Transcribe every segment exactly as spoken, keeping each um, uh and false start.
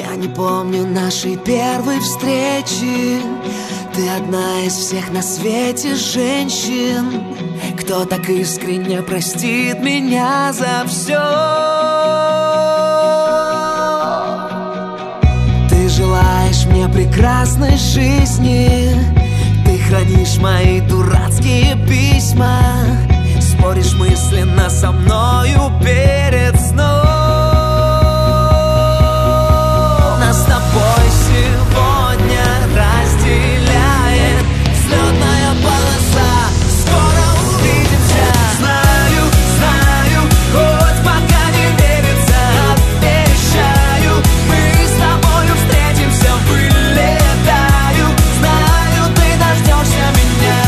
Я не помню нашей первой встречи. Ты одна из всех на свете женщин, кто так искренне простит меня за все. Ты желаешь мне прекрасной жизни, ты хранишь мои дурацкие письма, споришь мысленно со мною перед сном. Нас с тобой сегодня разделяет взлетная полоса. Скоро увидимся. Знаю, знаю, хоть пока не верится, обещаю, мы с тобою встретимся. Вылетаю, знаю, ты дождешься меня.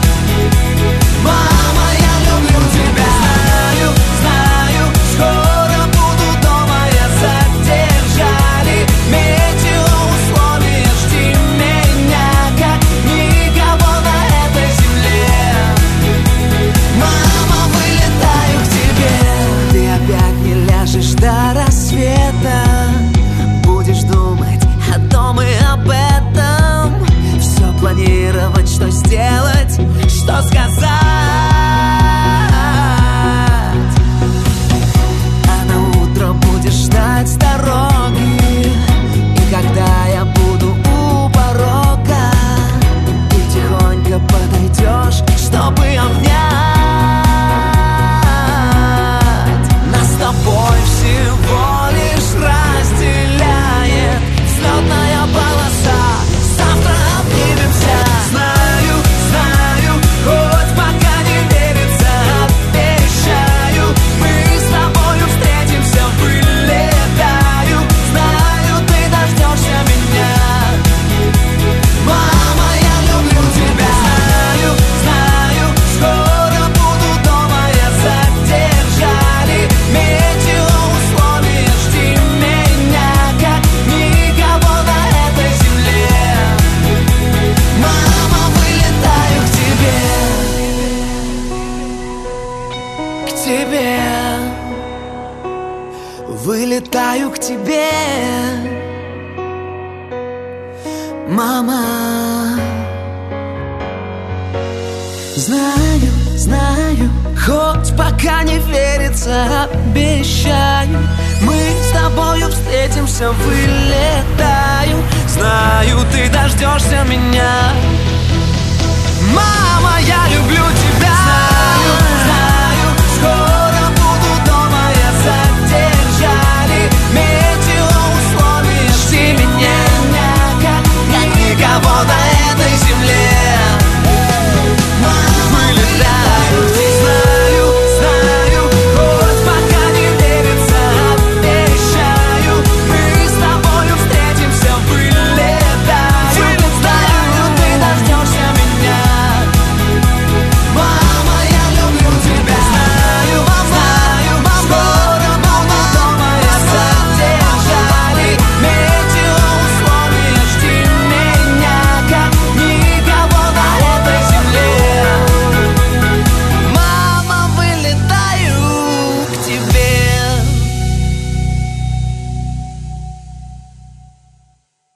Мама, я люблю тебя. Знаю, знаю, скоро буду дома. Я задержали метеоусловия. Жди меня, как никого на этой земле. Мама, вылетаю к тебе. Ты опять не ляжешь до рассвета, будешь думать о том и об этом, все планировать, что сделать, что сказать. А на утро будешь ждать с дороги, и когда я буду у порога, ты тихонько подойдешь, чтобы обнять. Нас с тобой всего лишь разделяет взлетная полоса. Завтра обнимемся. Знаю, знаю, хоть пока не верится, обещаю, мы с тобою встретимся. Вылетаю, знаю, ты дождешься меня. Мама, я люблю тебя. Знаю, знаю, скоро буду дома. Я задержали метеоусловия. Жди меня, как никого на этой земле. Мама, вылетаю к тебе, к тебе. Вылетаю к тебе, мама. Знаю, знаю, хоть пока не верится, обещаю, мы с тобою встретимся. Вылетаю, знаю, ты дождешься меня. Мама, я люблю